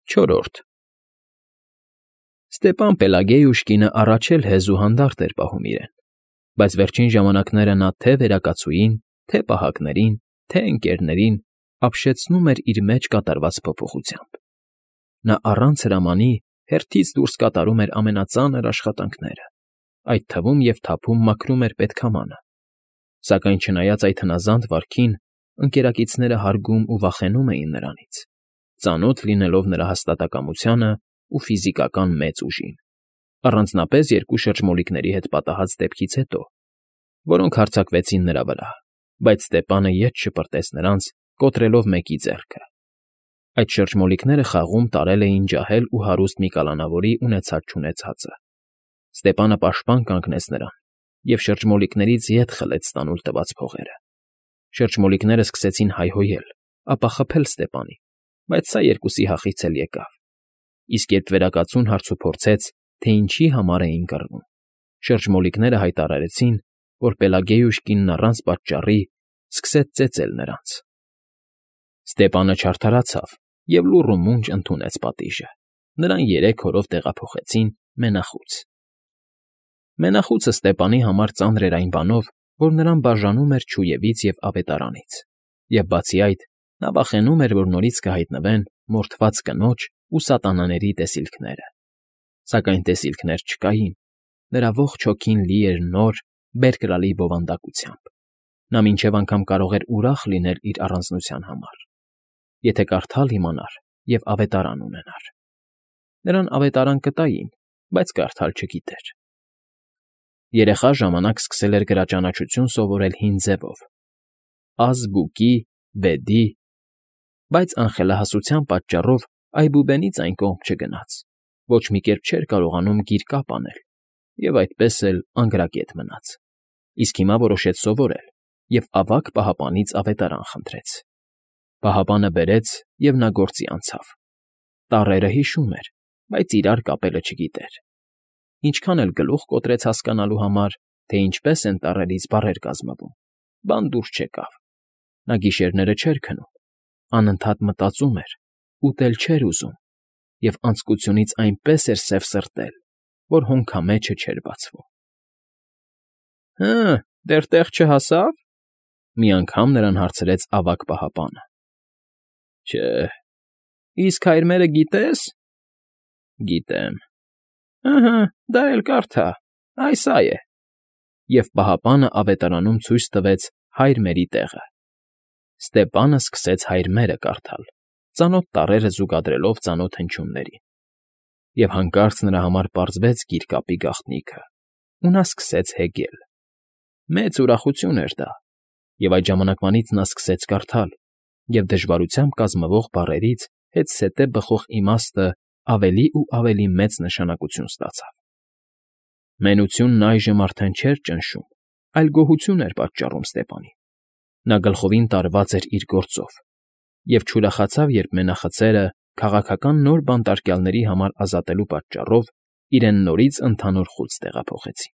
Չորրորդ Ստեպան Պելագեյուշկինը առաջ էլ հեզ ու հանդարտ էր պահում իրեն, բայց վերջին ժամանակները նա թե՛ վերակացուին, թե՛ պահակներին, թե՛ ընկերներին ապշեցնում էր իր մեջ կատարված փոփոխությամբ։ Նա առանց հրամանի հերթից դուրս կատարում էր ամենածանր աշխատանքները, այդ թվում և թափում մաքրում էր պետքամանը, սակայն չնայած այդ հնազանդ վարքին, ընկերակիցները հարգում ու վախենում էին նրանից, ծանոթ լինելով նրա հաստատակամությանը ու ֆիզիկական մեծ ուժին, առանձնապես երկու շրջմոլիկների հետ պատահած դեպքից հետո, որոնք հարձակվեցին նրա վրա, բայց Ստեպանը ետ շպրտեց նրանց, կոտրելով մեկի ձեռքը։ Այդ շրջմոլիկները խաղում տարել էին ջահել ու հարուստ մի կալանավորի ունեցած֊չունեց հացը։ Ստեպանը պաշտպան կանգնեց նրան և շրջմոլիկներից ետ խլեց ստանուլ տված փողերը։ Շրջմոլիկներն սկսեցին հայհոյել, ապա խփել Ստեպանին, բայց սա երկուսի հախից էլ եկավ։ Իսկ երբ վերակացուն հարցուփորձեց, թե ինչի համար էին կռվում, շրջմոլիկները հայտարարեցին, որ Պելագեյուշկինն առանց պատճառի սկսեց ծեծել նրանց։ Ստեպանը չարդարացավ և լուռ ու մունջ ընդունեց պատիժը։ Նրան 3 օրով տեղափոխեցին Մենախոց։ Մենախոցը Ստեպանի համար ծանր էր այն բանով, որ նրան բաժանում էր չուևից և ավետարանից, և բացի այդ, նա վախենում էր, որ նորից կհայտնվեն մորթված կնոջ ու սատանաների տեսիլքները։ Սակայն տեսիլքներ չկային, նրա ողջ հոգին լի էր նոր, բերկրալի բովանդակությամբ։ Նա մինչև անգամ կարող էր ուրախ լինել իր առանձնության համար, եթե կարդալ իմանար և ավետարան ունենար։ Նրան ավետարան կտային, բայց կարդալ չգիտեր։ Երեխա ժամանակ սկսել էր գրաճանաչություն սովորել հին ձևով՝ ազբուկի, բեդի, բայց անխելահասության պատճառով այբուբենից այն կողմ չգնաց, ոչ մի կերպ չէր կարողանում գիր կապ անել և այդպես էլ անգրակետ մնաց, իսկ հիմա որոշեց սովորել և ավագ պահապանից ավետարան խնդրեց։ Պահապանը բերեց, և նա գործի անցավ։ Տառերը հիշում էր, բայց իրար կապելը չգիտեր։ Ինչքան էլ գլուխ կոտրեց հասկանալու համար, թե ինչպես են տառերից բառեր կազմվում, բան դուրս չեկավ։ Նա գիշերները չէր քնում, անընդհատ մտածում էր, ուտել չէր ուզում և անձկությունից այնպես էր սևսրտել, որ հոնքամեջը չէր բացվում։ ֊ Դեռ տեղ չհասա՞վ,֊ մի անգամ նրան հարցրեց ավագ պահապանը։ ֊ Չէ։ Իսկ հայրմերը գիտե՞ս։ ֊ Գիտեմ։ ֊ Դա էլ կարդա, այ սա է։ Եվ պահապանը ավետարանում ցույց տվեց հայրմերի տեղը։ Ստեպանը սկսեց հայրմերը կարդալ, ծանոթ տառերը զուգադրելով ծանոթ հնչյուններին։ Եվ հանկարծ նրա համար պարզվեց գիրկապի գաղտնիքը, ու նա սկսեց հեգել։ Մեծ ուրախություն էր դա, և այդ ժամանակվանից նա սկսեց կարդալ, և դժվարությամբ կազմվող բառերից հետզհետե բխող իմաստն ավելի ու ավելի մեծ նշանակություն ստացավ։ Մենությունն այժմ արդեն չէր ճնշում, այլ գոհություն էր պատճառում Ստեպանին։ Նա գլխովին տարված էր իր գործով և չուրախացավ, երբ մենախցերը քաղաքական նոր բանտարկյալների համար ազատելու պատճառով իրեն նորից ընդհանուր խուց տեղափոխեցին։